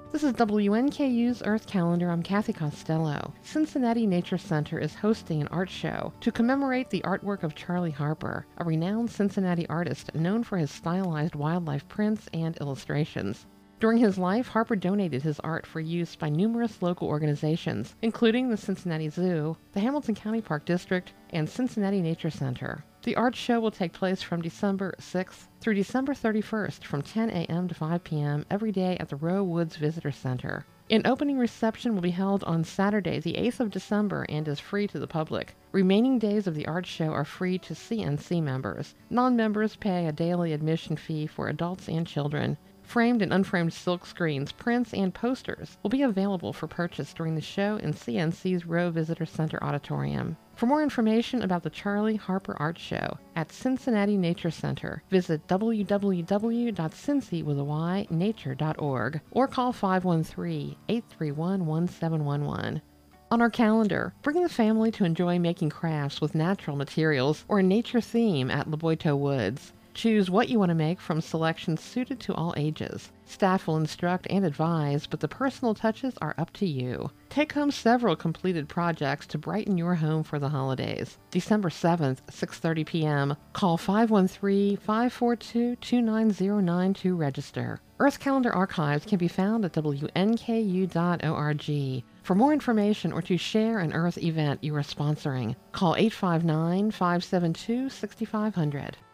This is WNKU's Earth Calendar. I'm Kathy Costello. Cincinnati Nature Center is hosting an art show to commemorate the artwork of Charlie Harper, a renowned Cincinnati artist known for his stylized wildlife prints and illustrations. During his life, Harper donated his art for use by numerous local organizations, including the Cincinnati Zoo, the Hamilton County Park District, and Cincinnati Nature Center. The art show will take place from December 6th through December 31st from 10 a.m. to 5 p.m. every day at the Roe Woods Visitor Center. An opening reception will be held on Saturday, the 8th of December, and is free to the public. Remaining days of the art show are free to CNC members. Non-members pay a daily admission fee for adults and children. Framed and unframed silk screens, prints, and posters will be available for purchase during the show in CNC's Roe Visitor Center Auditorium. For more information about the Charlie Harper Art Show at Cincinnati Nature Center, visit www.cincy.nature.org or call 513-831-1711. On our calendar, bring the family to enjoy making crafts with natural materials or a nature theme at Laboito Woods. Choose what you want to make from selections suited to all ages. Staff will instruct and advise, but the personal touches are up to you. Take home several completed projects to brighten your home for the holidays. December 7th, 6:30 p.m. Call 513-542-2909 to register. Earth Calendar archives can be found at WNKU.org. For more information or to share an Earth event you are sponsoring, call 859-572-6500.